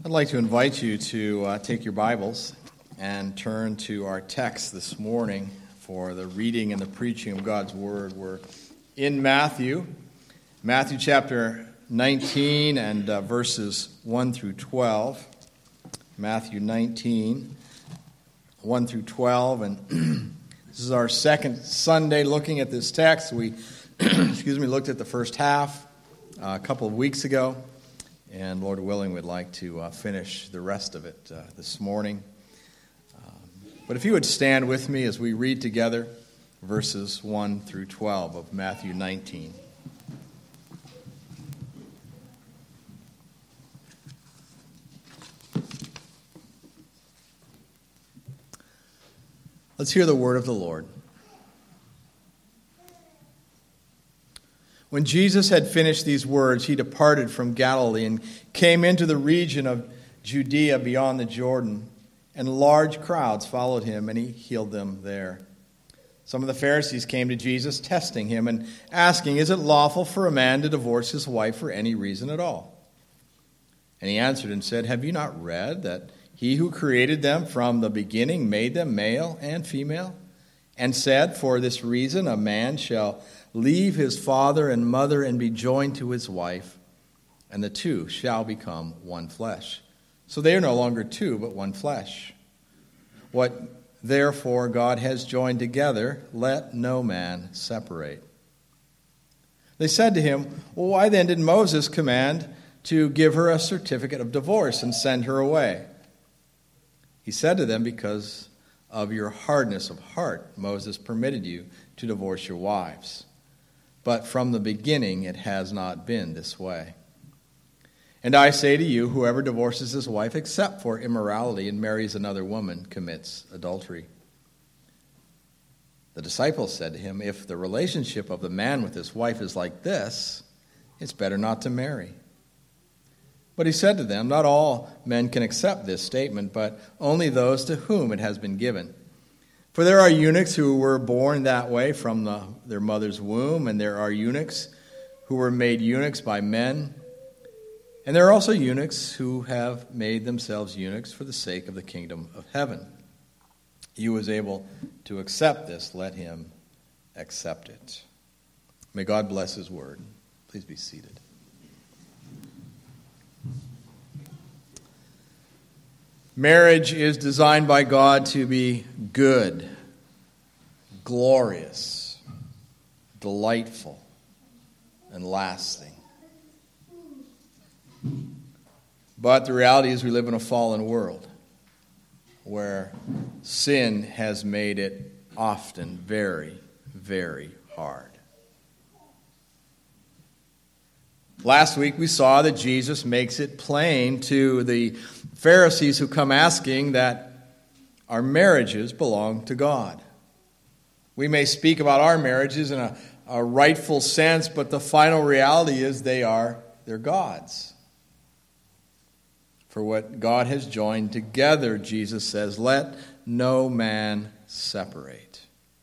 I'd like to invite you to take your Bibles and turn to our text this morning for the reading and the preaching of God's Word. We're in Matthew chapter 19 and verses 1 through 12. Matthew 19, 1 through 12. And this is our second Sunday looking at this text. We looked at the first half a couple of weeks ago. And Lord willing, we'd like to finish the rest of it this morning. But if you would stand with me as we read together verses 1 through 12 of Matthew 19. Let's hear the word of the Lord. When Jesus had finished these words, he departed from Galilee and came into the region of Judea beyond the Jordan, and large crowds followed him, and he healed them there. Some of the Pharisees came to Jesus, testing him and asking, "Is it lawful for a man to divorce his wife for any reason at all?" And he answered and said, "Have you not read that he who created them from the beginning made them male and female, and said, 'For this reason a man shall leave his father and mother and be joined to his wife, and the two shall become one flesh.' So they are no longer two, but one flesh. What therefore God has joined together, let no man separate." They said to him, "Well, why then did Moses command to give her a certificate of divorce and send her away?" He said to them, "Because of your hardness of heart, Moses permitted you to divorce your wives. But from the beginning it has not been this way. And I say to you, whoever divorces his wife except for immorality and marries another woman commits adultery." The disciples said to him, "If the relationship of the man with his wife is like this, it's better not to marry." But he said to them, "Not all men can accept this statement, but only those to whom it has been given. For there are eunuchs who were born that way from their mother's womb, and there are eunuchs who were made eunuchs by men, and there are also eunuchs who have made themselves eunuchs for the sake of the kingdom of heaven. He who is able to accept this, let him accept it." May God bless his word. Please be seated. Marriage is designed by God to be good, glorious, delightful, and lasting. But the reality is we live in a fallen world where sin has made it often very, very hard. Last week we saw that Jesus makes it plain to the Pharisees who come asking that our marriages belong to God. We may speak about our marriages in a rightful sense, but the final reality is they're God's. For what God has joined together, Jesus says, let no man separate.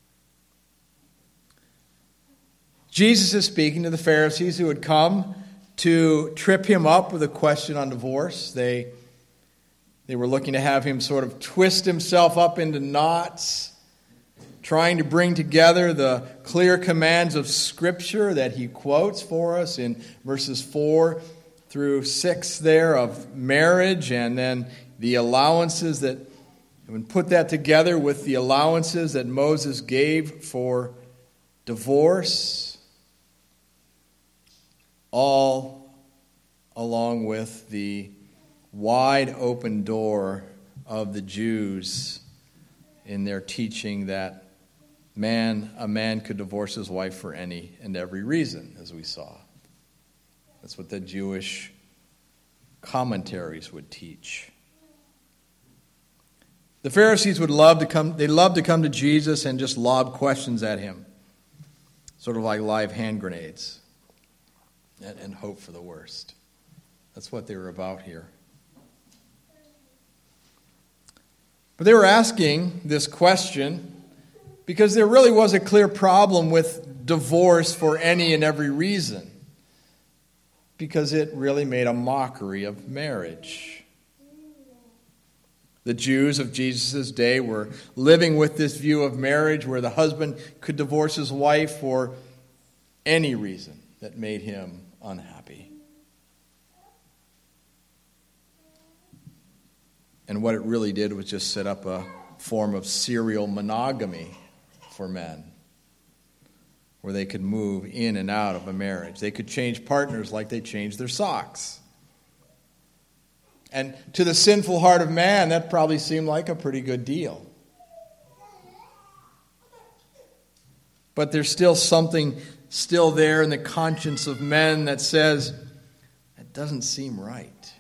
Jesus is speaking to the Pharisees who had come to trip him up with a question on divorce. They were looking to have him sort of twist himself up into knots, trying to bring together the clear commands of Scripture that he quotes for us in verses 4 through 6 there of marriage, and then the allowances that, and put that together with the allowances that Moses gave for divorce, all along with the wide open door of the Jews in their teaching that a man could divorce his wife for any and every reason, as we saw. That's what the Jewish commentaries would teach. The Pharisees would love to come to Jesus and just lob questions at him, sort of like live hand grenades, and hope for the worst. That's what they were about here. But they were asking this question because there really was a clear problem with divorce for any and every reason, because it really made a mockery of marriage. The Jews of Jesus' day were living with this view of marriage where the husband could divorce his wife for any reason that made him unhappy. And what it really did was just set up a form of serial monogamy for men, where they could move in and out of a marriage. They could change partners like they changed their socks. And to the sinful heart of man, that probably seemed like a pretty good deal. But there's still something still there in the conscience of men that says, that doesn't seem right.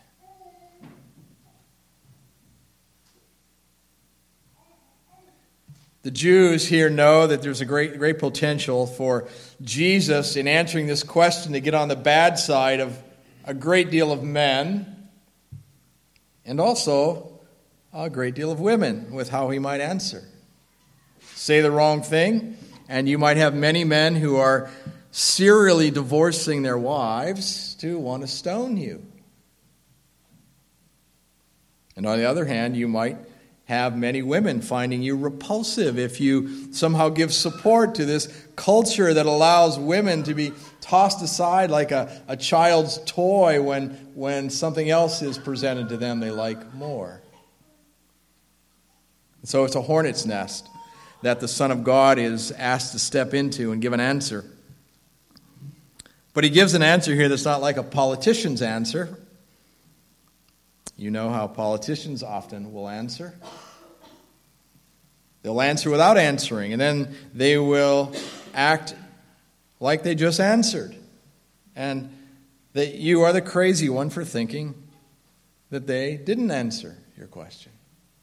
The Jews here know that there's a great potential for Jesus in answering this question to get on the bad side of a great deal of men and also a great deal of women with how he might answer. Say the wrong thing, and you might have many men who are serially divorcing their wives to want to stone you. And on the other hand, you might have many women finding you repulsive if you somehow give support to this culture that allows women to be tossed aside like a child's toy when something else is presented to them they like more. So it's a hornet's nest that the Son of God is asked to step into and give an answer. But he gives an answer here that's not like a politician's answer. You know how politicians often will answer. They'll answer without answering, and then they will act like they just answered. And that you are the crazy one for thinking that they didn't answer your question.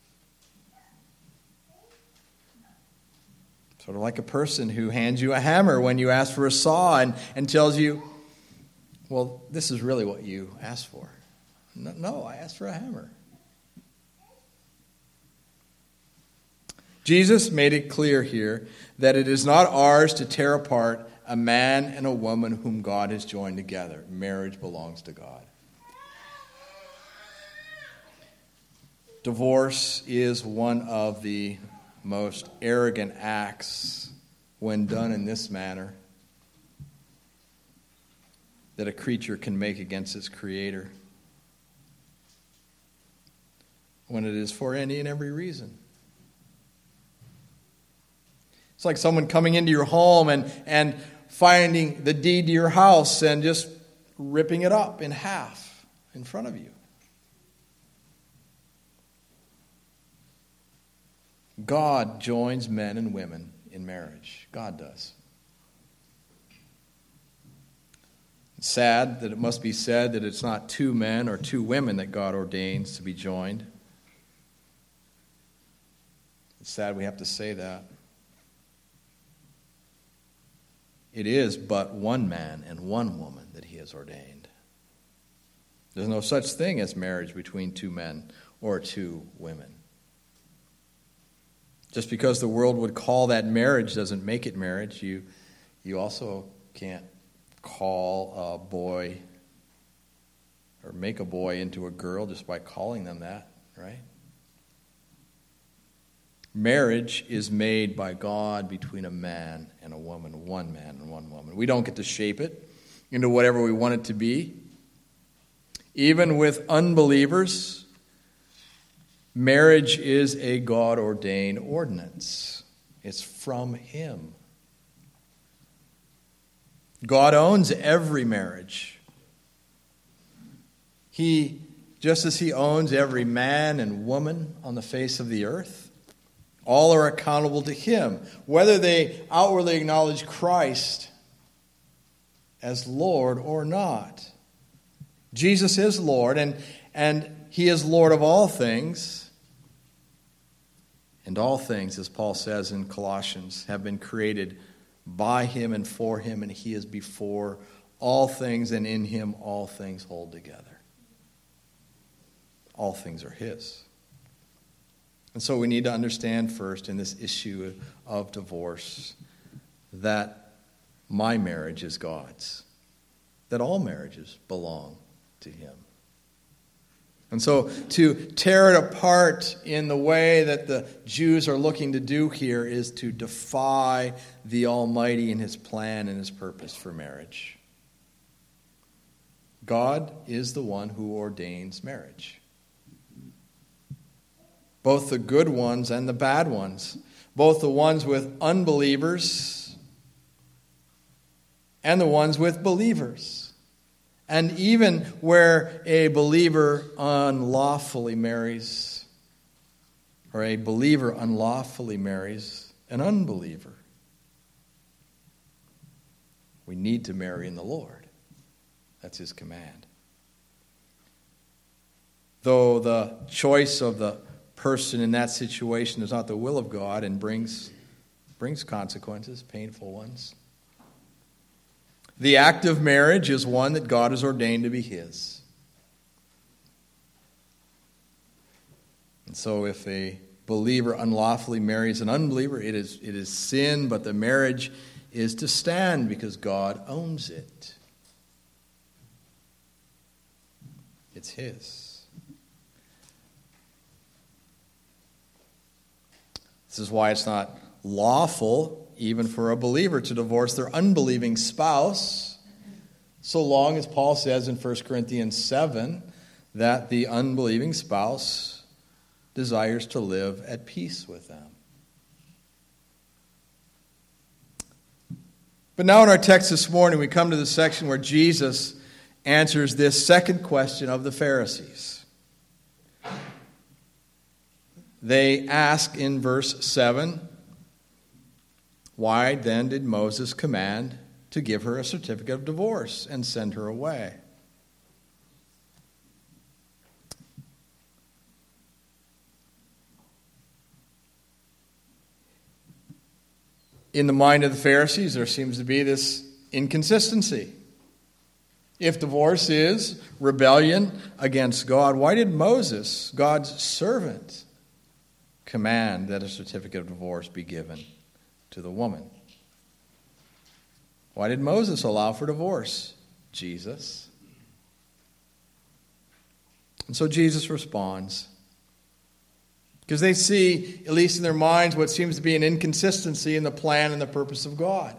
Sort of like a person who hands you a hammer when you ask for a saw and tells you, well, this is really what you asked for. No, I asked for a hammer. Jesus made it clear here that it is not ours to tear apart a man and a woman whom God has joined together. Marriage belongs to God. Divorce is one of the most arrogant acts when done in this manner that a creature can make against its creator, when it is for any and every reason. It's like someone coming into your home and finding the deed to your house and just ripping it up in half in front of you. God joins men and women in marriage. God does. It's sad that it must be said that it's not two men or two women that God ordains to be joined. It's sad we have to say that. It is but one man and one woman that he has ordained. There's no such thing as marriage between two men or two women. Just because the world would call that marriage doesn't make it marriage. You also can't call a boy or make a boy into a girl just by calling them that, right? Marriage is made by God between a man and a woman, one man and one woman. We don't get to shape it into whatever we want it to be. Even with unbelievers, marriage is a God-ordained ordinance. It's from Him. God owns every marriage. Just as He owns every man and woman on the face of the earth, all are accountable to Him, whether they outwardly acknowledge Christ as Lord or not. Jesus is Lord, and He is Lord of all things. And all things, as Paul says in Colossians, have been created by Him and for Him, and He is before all things, and in Him all things hold together. All things are His. And so we need to understand first in this issue of divorce that my marriage is God's, that all marriages belong to Him. And so to tear it apart in the way that the Jews are looking to do here is to defy the Almighty and His plan and His purpose for marriage. God is the one who ordains marriage. Both the good ones and the bad ones. Both the ones with unbelievers and the ones with believers. And even where a believer unlawfully marries, or a believer unlawfully marries an unbeliever, we need to marry in the Lord. That's His command. Though the choice of the person in that situation is not the will of God and brings consequences, painful ones. The act of marriage is one that God has ordained to be His. And so if a believer unlawfully marries an unbeliever, it is sin, but the marriage is to stand because God owns it. It's His. This is why it's not lawful even for a believer to divorce their unbelieving spouse, so long as Paul says in 1 Corinthians 7 that the unbelieving spouse desires to live at peace with them. But now in our text this morning, we come to the section where Jesus answers this second question of the Pharisees. They ask in verse 7, why then did Moses command to give her a certificate of divorce and send her away? In the mind of the Pharisees, there seems to be this inconsistency. If divorce is rebellion against God, why did Moses, God's servant, command that a certificate of divorce be given to the woman? Why did Moses allow for divorce? Jesus. And so Jesus responds. Because they see, at least in their minds, what seems to be an inconsistency in the plan and the purpose of God.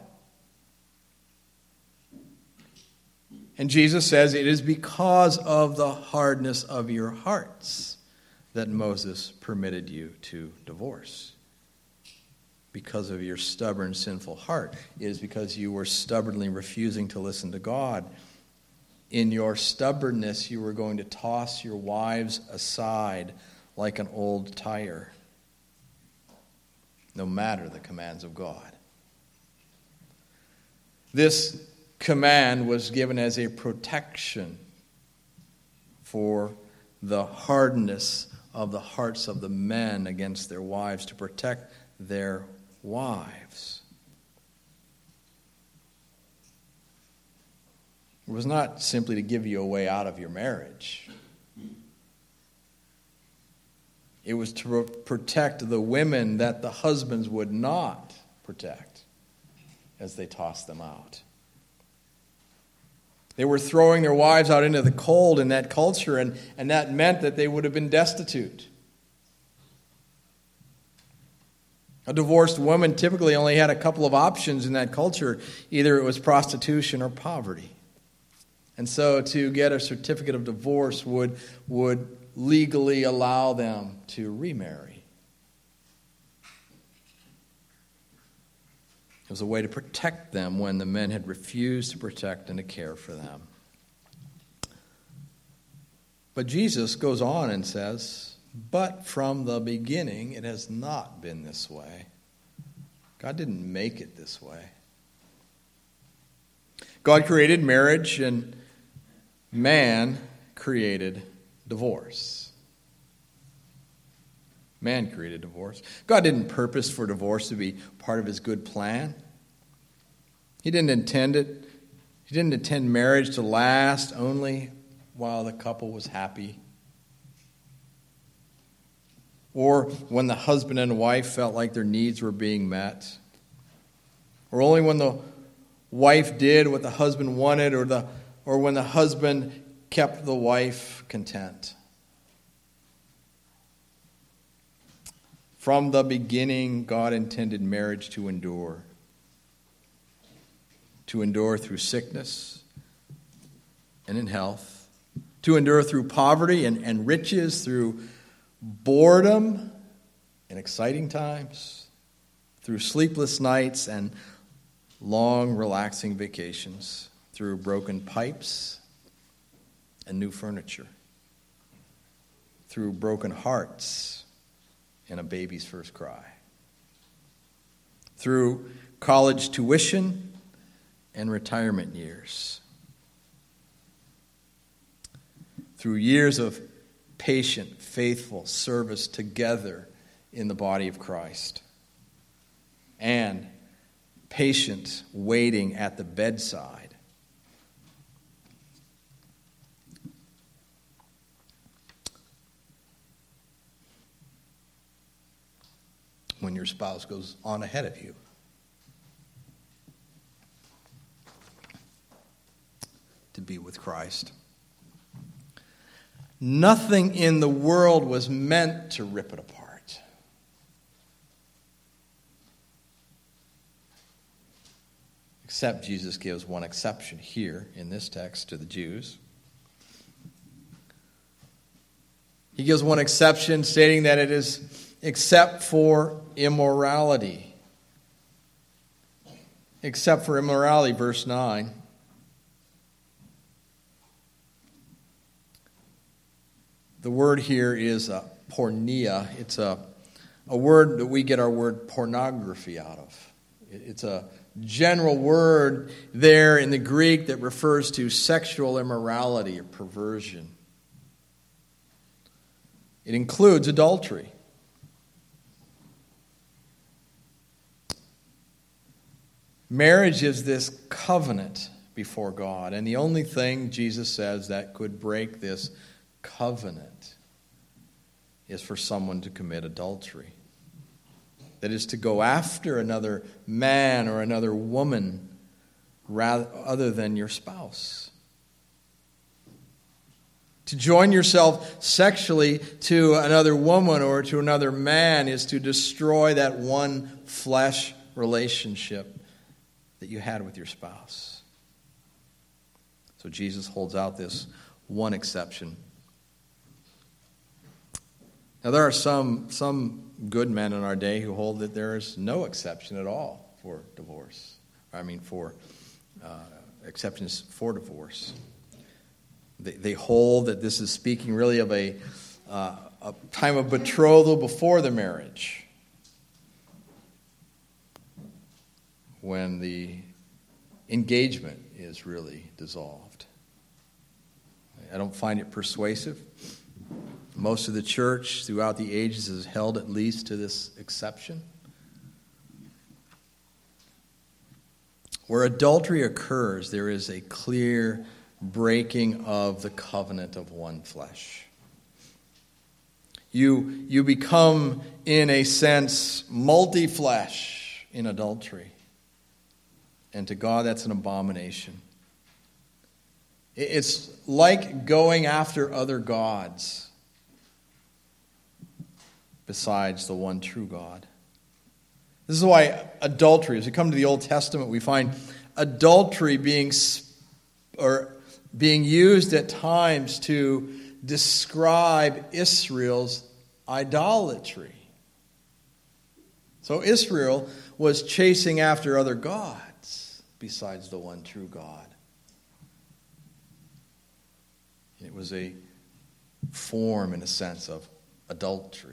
And Jesus says, it is because of the hardness of your hearts that Moses permitted you to divorce. Because of your stubborn, sinful heart. It is because you were stubbornly refusing to listen to God. In your stubbornness, you were going to toss your wives aside like an old tire, no matter the commands of God. This command was given as a protection for the hardness of the hearts of the men against their wives, to protect their wives. It was not simply to give you a way out of your marriage. It was to protect the women that the husbands would not protect as they tossed them out. They were throwing their wives out into the cold in that culture, and that meant that they would have been destitute. A divorced woman typically only had a couple of options in that culture. Either it was prostitution or poverty. And so to get a certificate of divorce would legally allow them to remarry. It was a way to protect them when the men had refused to protect and to care for them. But Jesus goes on and says, but from the beginning it has not been this way. God didn't make it this way. God created marriage and man created divorce. Man created divorce. God didn't purpose for divorce to be part of His good plan. He didn't intend it. He didn't intend marriage to last only while the couple was happy, or when the husband and wife felt like their needs were being met, or only when the wife did what the husband wanted, or when the husband kept the wife content. From the beginning, God intended marriage to endure through sickness and in health, to endure through poverty and riches, through boredom and exciting times, through sleepless nights and long, relaxing vacations, through broken pipes and new furniture, through broken hearts and a baby's first cry, through college tuition and retirement years, through years of patient, faithful service together in the body of Christ, and patient waiting at the bedside. When your spouse goes on ahead of you. To be with Christ. Nothing in the world was meant to rip it apart. Except Jesus gives one exception here in this text to the Jews. He gives one exception stating that it is except for immorality. Except for immorality, verse 9. The word here is porneia. It's a word that we get our word pornography out of. It's a general word there in the Greek that refers to sexual immorality or perversion. It includes adultery. Marriage is this covenant before God, and the only thing Jesus says that could break this covenant is for someone to commit adultery. That is, to go after another man or another woman other than your spouse. To join yourself sexually to another woman or to another man is to destroy that one flesh relationship that you had with your spouse. So Jesus holds out this one exception. Now there are some good men in our day who hold that there is no exception at all for divorce. For exceptions for divorce. They hold that this is speaking really of a time of betrothal before the marriage, when the engagement is really dissolved. I don't find it persuasive. Most of the church throughout the ages has held at least to this exception. Where adultery occurs, there is a clear breaking of the covenant of one flesh. You become, in a sense, multi-flesh in adultery. And to God, that's an abomination. It's like going after other gods besides the one true God. This is why adultery, as we come to the Old Testament, we find adultery being used at times to describe Israel's idolatry. So Israel was chasing after other gods besides the one true God. It was a form, in a sense, of adultery.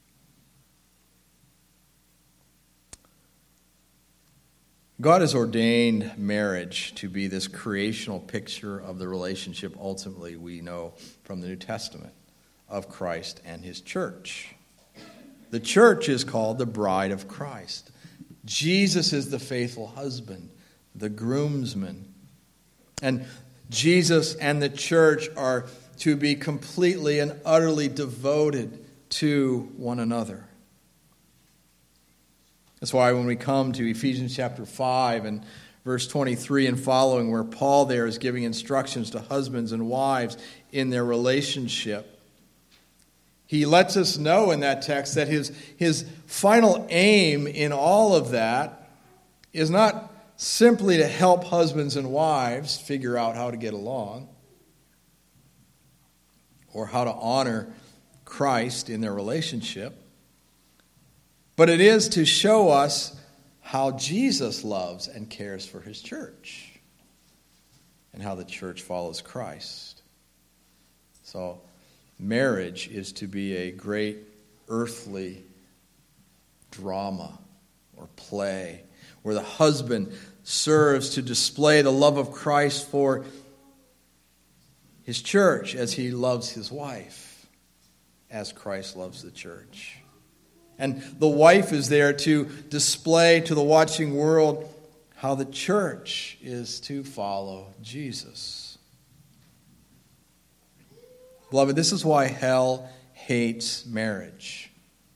God has ordained marriage to be this creational picture of the relationship, ultimately, we know from the New Testament, of Christ and his church. The church is called the bride of Christ. Jesus is the faithful husband, the groomsman. And Jesus and the church are to be completely and utterly devoted to one another. That's why when we come to Ephesians chapter 5 and verse 23 and following, where Paul there is giving instructions to husbands and wives in their relationship, He lets us know in that text that his final aim in all of that is not simply to help husbands and wives figure out how to get along or how to honor Christ in their relationship, but it is to show us how Jesus loves and cares for his church and how the church follows Christ. So marriage is to be a great earthly drama or play where the husband serves to display the love of Christ for his church as he loves his wife, as Christ loves the church. And the wife is there to display to the watching world how the church is to follow Jesus. Beloved, this is why hell hates marriage.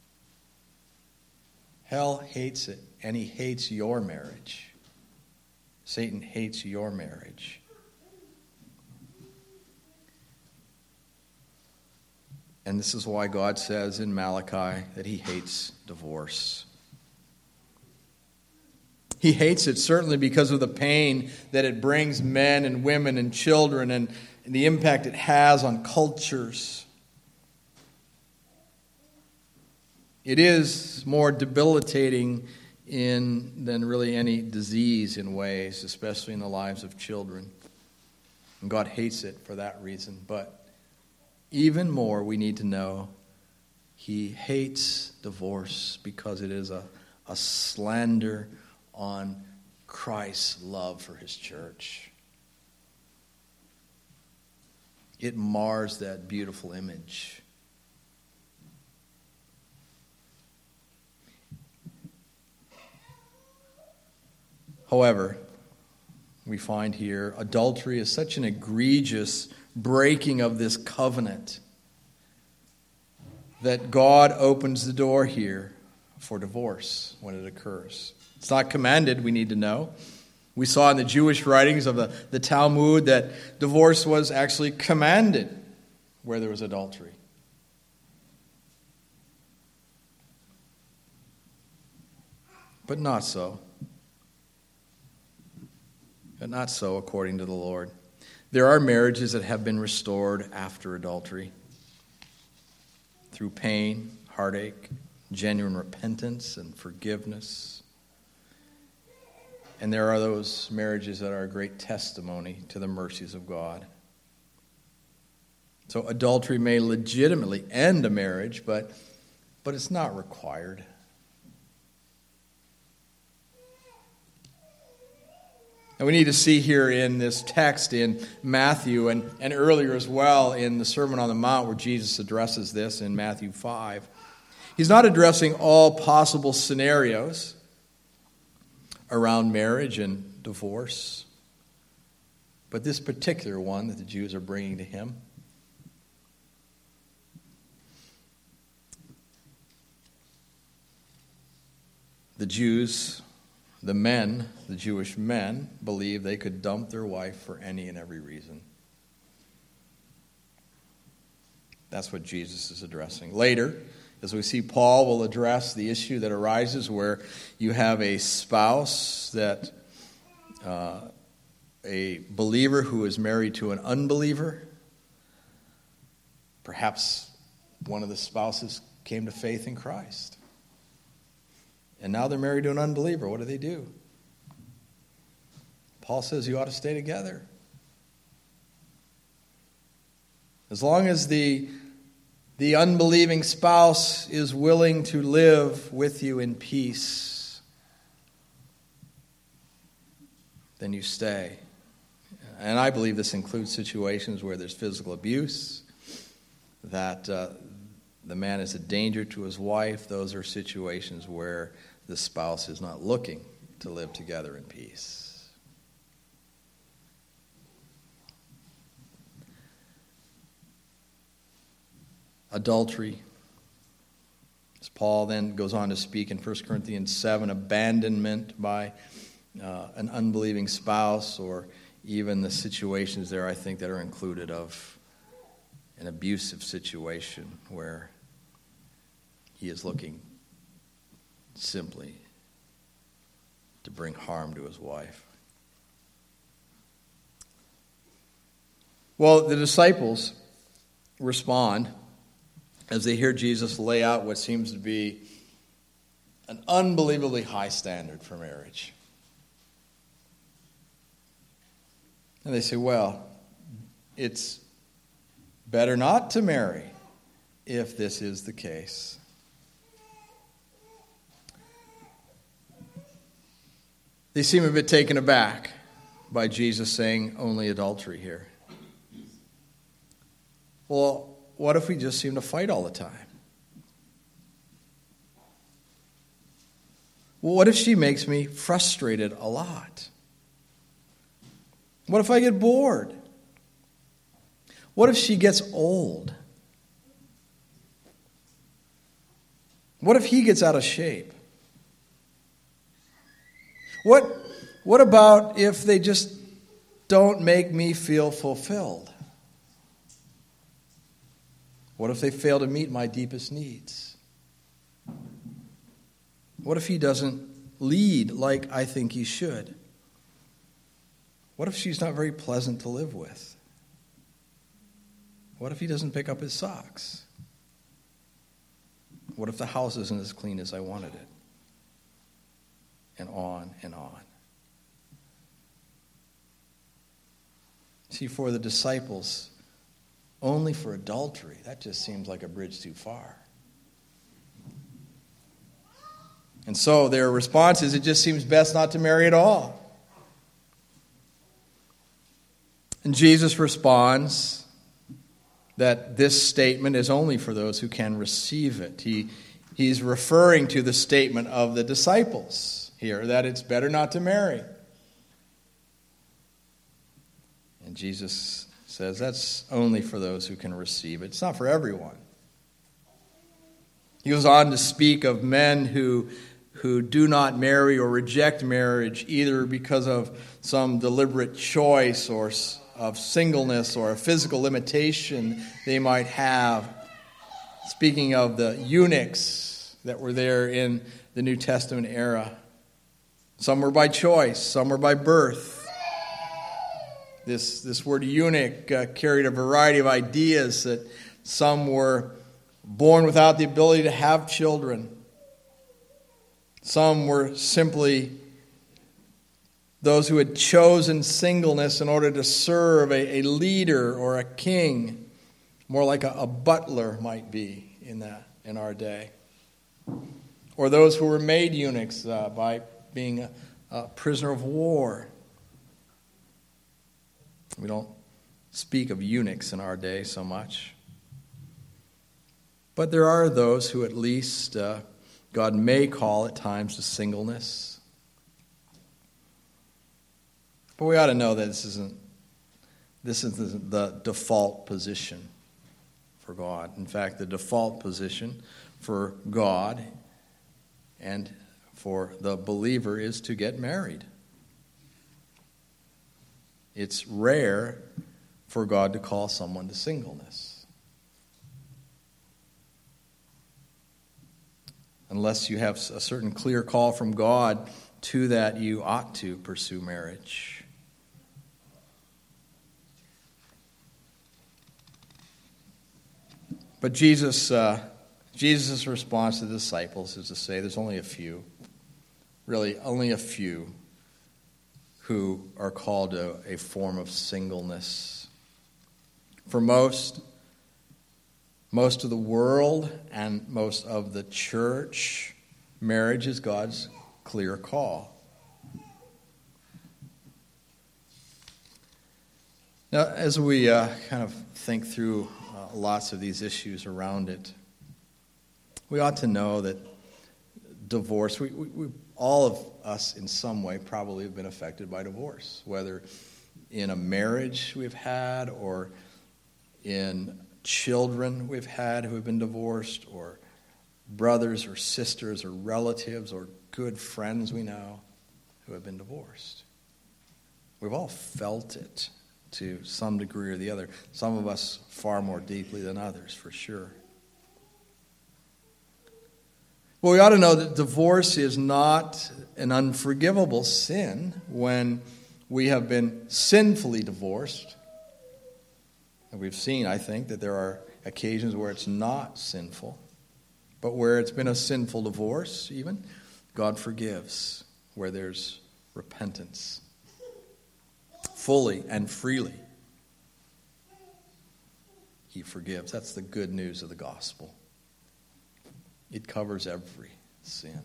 Hell hates it, and he hates your marriage. Satan hates your marriage. And this is why God says in Malachi that he hates divorce. He hates it certainly because of the pain that it brings men and women and children and the impact it has on cultures. It is more debilitating than really any disease in ways, especially in the lives of children. And God hates it for that reason. But even more, we need to know he hates divorce because it is a slander on Christ's love for his church. It mars that beautiful image. However, we find here adultery is such an egregious breaking of this covenant that God opens the door here for divorce when it occurs. It's not commanded, we need to know. We saw in the Jewish writings of the Talmud that divorce was actually commanded where there was adultery. But not so. But not so according to the Lord. There are marriages that have been restored after adultery through pain, heartache, genuine repentance, and forgiveness. And there are those marriages that are a great testimony to the mercies of God. So adultery may legitimately end a marriage, but it's not required. And we need to see here in this text in Matthew and earlier as well in the Sermon on the Mount where Jesus addresses this in Matthew 5. He's not addressing all possible scenarios around marriage and divorce, but this particular one that the Jews are bringing to him. The Jews, the men, the Jewish men, believed they could dump their wife for any and every reason. That's what Jesus is addressing. Later, as we see, Paul will address the issue that arises where you have a spouse that, a believer who is married to an unbeliever. Perhaps one of the spouses came to faith in Christ. And now they're married to an unbeliever. What do? Paul says you ought to stay together. As long as the unbelieving spouse is willing to live with you in peace, then you stay. And I believe this includes situations where there's physical abuse, that the man is a danger to his wife. Those are situations where the spouse is not looking to live together in peace. Adultery. As Paul then goes on to speak in 1 Corinthians 7, abandonment by an unbelieving spouse, or even the situations there, I think, that are included of an abusive situation where he is looking simply to bring harm to his wife. Well, the disciples respond as they hear Jesus lay out what seems to be an unbelievably high standard for marriage. And they say, well, it's better not to marry if this is the case. They seem a bit taken aback by Jesus saying only adultery here. Well, what if we just seem to fight all the time? Well, what if she makes me frustrated a lot? What if I get bored? What if she gets old? What if he gets out of shape? What about if they just don't make me feel fulfilled? What if they fail to meet my deepest needs? What if he doesn't lead like I think he should? What if she's not very pleasant to live with? What if he doesn't pick up his socks? What if the house isn't as clean as I wanted it? And on and on. See, for the disciples, only for adultery, that just seems like a bridge too far. And so their response is, it just seems best not to marry at all. And Jesus responds that this statement is only for those who can receive it. He's referring to the statement of the disciples here, that it's better not to marry. And Jesus says that's only for those who can receive it. It's not for everyone. He goes on to speak of men who do not marry or reject marriage either because of some deliberate choice or of singleness or a physical limitation they might have. Speaking of the eunuchs that were there in the New Testament era. Some were by choice, some were by birth. This word eunuch carried a variety of ideas that some were born without the ability to have children. Some were simply those who had chosen singleness in order to serve a leader or a king, more like a butler might be in our day. Or those who were made eunuchs by being a prisoner of war. We don't speak of eunuchs in our day so much. But there are those who at least God may call at times to singleness. But we ought to know that this isn't the default position for God. In fact, the default position for God and for the believer is to get married. It's rare for God to call someone to singleness. Unless you have a certain clear call from God to that, you ought to pursue marriage. But Jesus' response to the disciples is to say there's only a few, really only a few, who are called to a form of singleness. For most of the world and most of the church, marriage is God's clear call. Now, as we kind of think through lots of these issues around it, we ought to know that divorce, we all of us in some way probably have been affected by divorce, whether in a marriage we've had or in children we've had who have been divorced, or brothers or sisters or relatives or good friends we know who have been divorced. We've all felt it to some degree or the other. Some of us far more deeply than others, for sure. Well, we ought to know that divorce is not an unforgivable sin when we have been sinfully divorced. And we've seen, I think, that there are occasions where it's not sinful. But where it's been a sinful divorce, even, God forgives where there's repentance. Fully and freely, He forgives. That's the good news of the gospel. It covers every sin.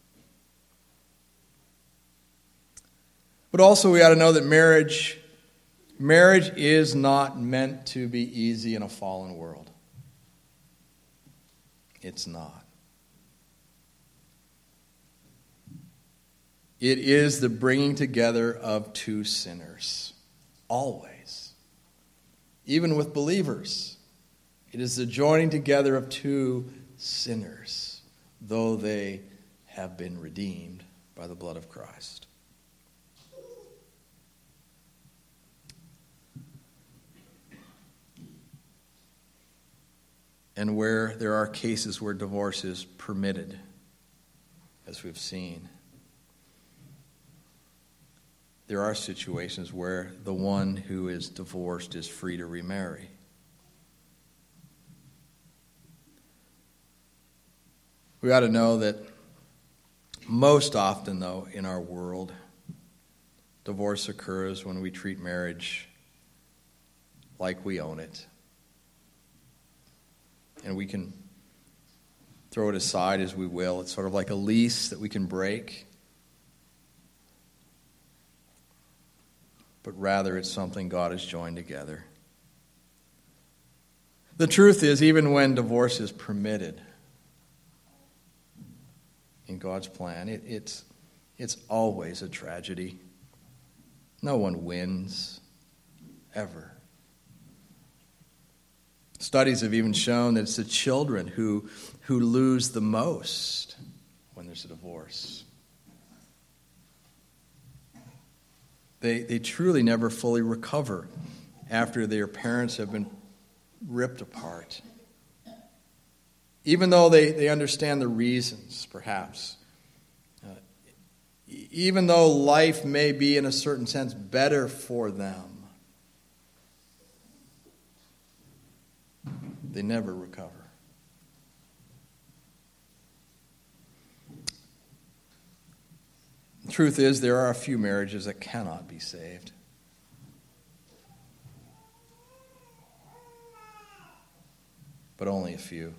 But also we ought to know that marriage is not meant to be easy in a fallen world. It's not. It is the bringing together of two sinners. Always. Even with believers. It is the joining together of two sinners, though they have been redeemed by the blood of Christ. And where there are cases where divorce is permitted, as we've seen, there are situations where the one who is divorced is free to remarry. We ought to know that most often, though, in our world, divorce occurs when we treat marriage like we own it. And we can throw it aside as we will. It's sort of like a lease that we can break. But rather it's something God has joined together. The truth is, even when divorce is permitted in God's plan, it's always a tragedy. No one wins, ever. Studies have even shown that it's the children who lose the most when there's a divorce. They truly never fully recover after their parents have been ripped apart. Even though they understand the reasons, perhaps. Even though life may be, in a certain sense, better for them, they never recover. The truth is, there are a few marriages that cannot be saved. But only a few.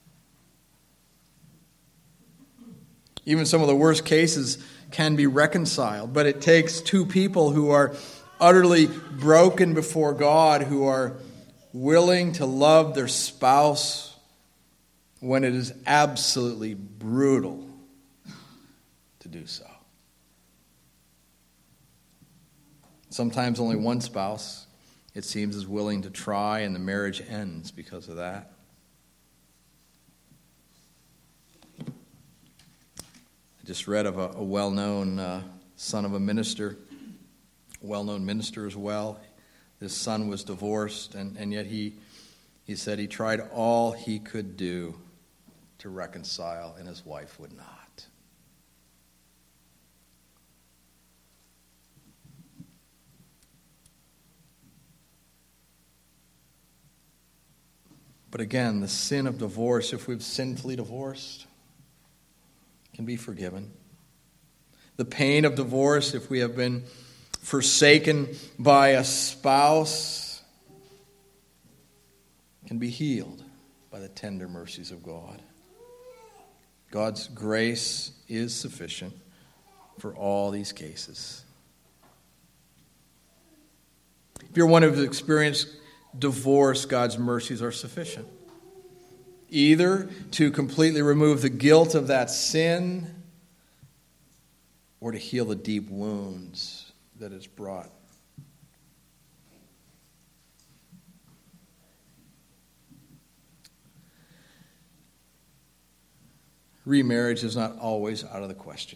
Even some of the worst cases can be reconciled, but it takes two people who are utterly broken before God, who are willing to love their spouse when it is absolutely brutal to do so. Sometimes only one spouse, it seems, is willing to try, and the marriage ends because of that. I just read of a well-known son of a minister, a well-known minister as well. His son was divorced, and yet he said he tried all he could do to reconcile, and his wife would not. But again, the sin of divorce, if we've sinfully divorced, can be forgiven. The pain of divorce, if we have been forsaken by a spouse, can be healed by the tender mercies of God. God's grace is sufficient for all these cases. If you're one who's experienced divorce, God's mercies are sufficient. Either to completely remove the guilt of that sin or to heal the deep wounds that it's brought. Remarriage is not always out of the question.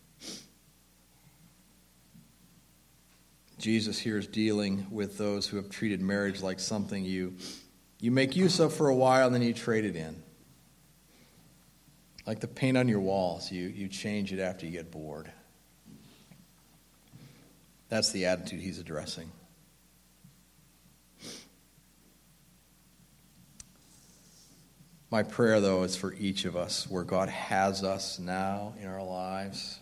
Jesus here is dealing with those who have treated marriage like something you make use of for a while and then you trade it in. Like the paint on your walls, you change it after you get bored. That's the attitude he's addressing. My prayer, though, is for each of us, where God has us now in our lives,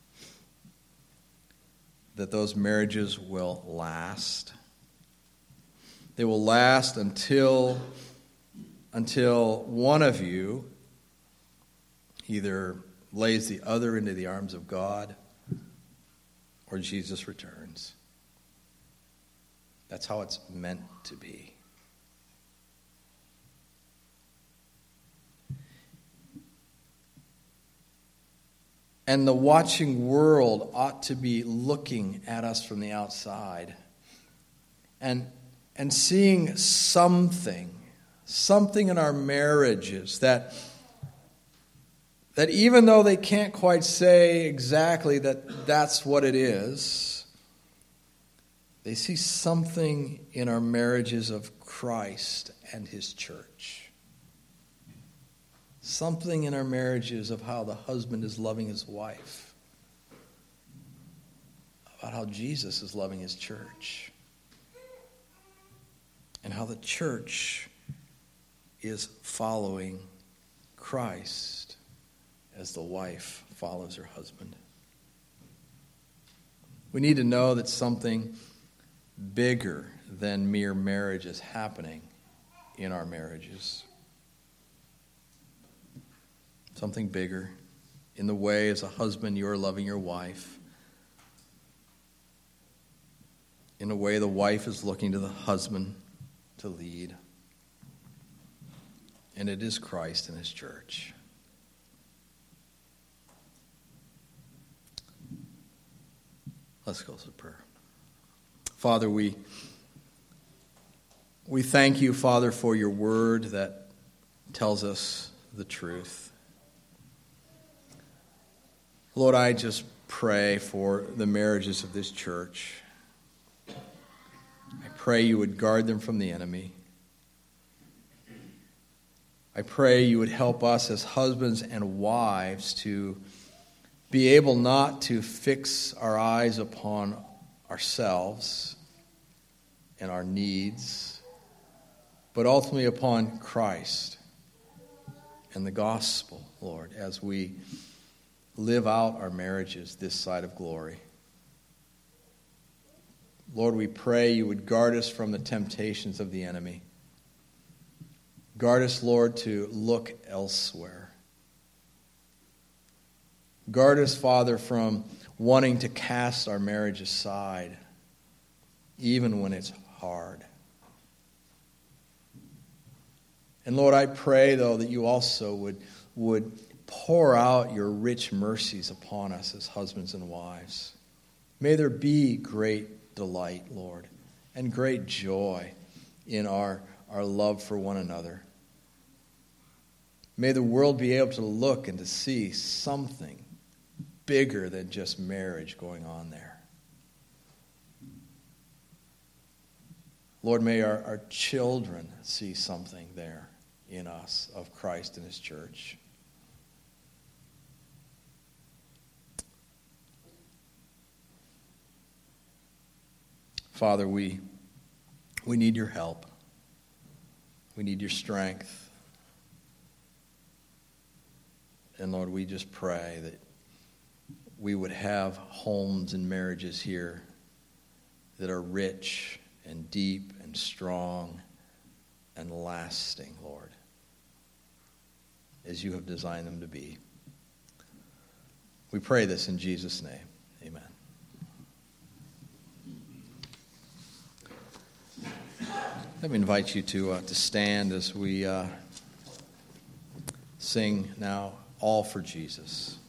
that those marriages will last. They will last until one of you either lays the other into the arms of God or Jesus returns. That's how it's meant to be. And the watching world ought to be looking at us from the outside and seeing something in our marriages that even though they can't quite say exactly that that's what it is, they see something in our marriages of Christ and his church. Something in our marriages of how the husband is loving his wife. About how Jesus is loving his church. And how the church is following Christ as the wife follows her husband. We need to know that something bigger than mere marriage is happening in our marriages. Something bigger in the way as a husband you're loving your wife. In a way the wife is looking to the husband to lead. And it is Christ and his church. Let's go to prayer. Father, we thank you, Father, for your word that tells us the truth. Lord, I just pray for the marriages of this church. I pray you would guard them from the enemy. I pray you would help us as husbands and wives to be able not to fix our eyes upon ourselves and our needs, but ultimately upon Christ and the gospel, Lord, as we live out our marriages this side of glory. Lord, we pray you would guard us from the temptations of the enemy. Guard us, Lord, to look elsewhere. Guard us, Father, from wanting to cast our marriage aside, even when it's hard. And Lord, I pray, though, that you also would pour out your rich mercies upon us as husbands and wives. May there be great delight, Lord, and great joy in our love for one another. May the world be able to look and to see something bigger than just marriage going on there. Lord, may our children see something there in us of Christ and his church. Father, we need your help. We need your strength. And Lord, we just pray that we would have homes and marriages here that are rich and deep and strong and lasting, Lord, as you have designed them to be. We pray this in Jesus' name. Amen. Let me invite you to stand as we sing now, All for Jesus.